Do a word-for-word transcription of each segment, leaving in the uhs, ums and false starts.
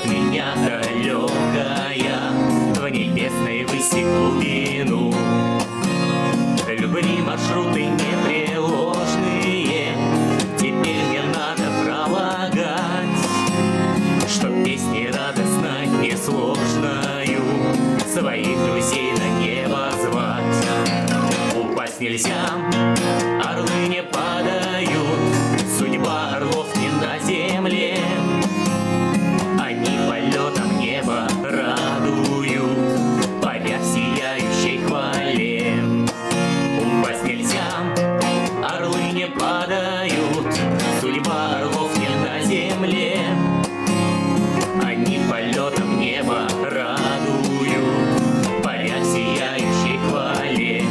меня далекая в небесной выси глубину. Любви маршруты непреложные теперь мне надо пролагать, чтоб песни радостно несложною своих друзей на небо звать. Упасть нельзя, орлы не падают, судьба орлов не на земле. Они полетом небо радуют, паря в сияющей хвале. Упасть нельзя, орлы не падают, судьба орлов не на земле. Они полетом небо радуют, паря в сияющей хвале.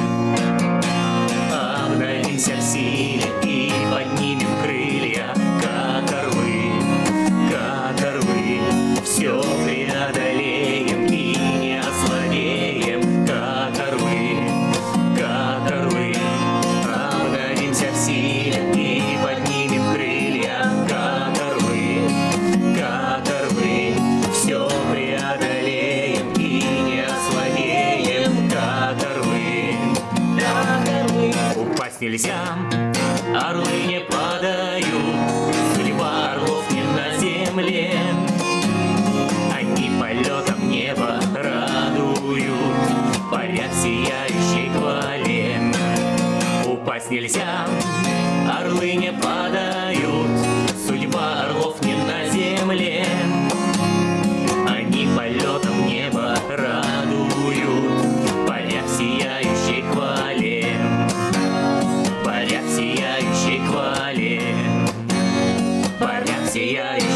Обновимся в силе и поднимем крылья, как орлы, как орлы. Все преодолеем и не ослабеем, как орлы, как орлы. Обновимся в силе и поднимем крылья, как орлы, как орлы. Все преодолеем и не ослабеем, как орлы, как орлы. Упасть нельзя, орлы не падают, судьба орлов не на земле. Они полетом небо радуют, паря в сияющей хвале. Упасть нельзя, орлы не падают, судьба орлов не на земле. Они полетом небо радуют, паря в сияющей хвале, паря в сияющей хвале, паря в сияющей